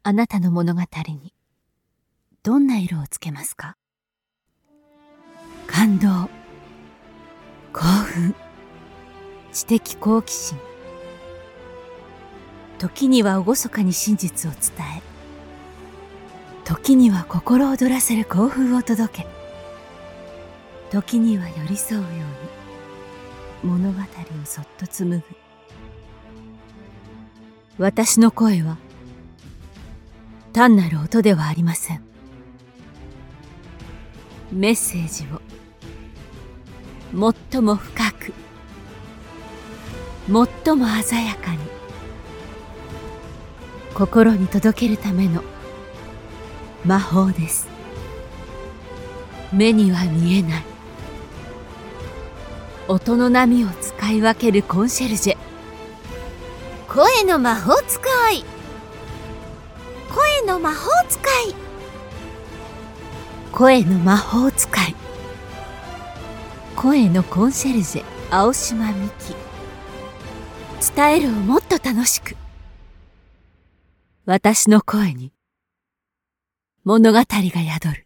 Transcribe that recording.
あなたの物語にどんな色をつけますか？感動、興奮、知的好奇心。時には厳かに真実を伝え、時には心躍らせる興奮を届け、時には寄り添うように物語をそっと紡ぐ。私の声は単なる音ではありません。メッセージを最も深く、最も鮮やかに心に届けるための魔法です。目には見えない音の波を使い分けるコンシェルジェ。 声の魔法使い、声の魔法使い、 声の魔法使い、声のコンシェルジェ青島美希。伝えるをもっと楽しく。私の声に物語が宿る。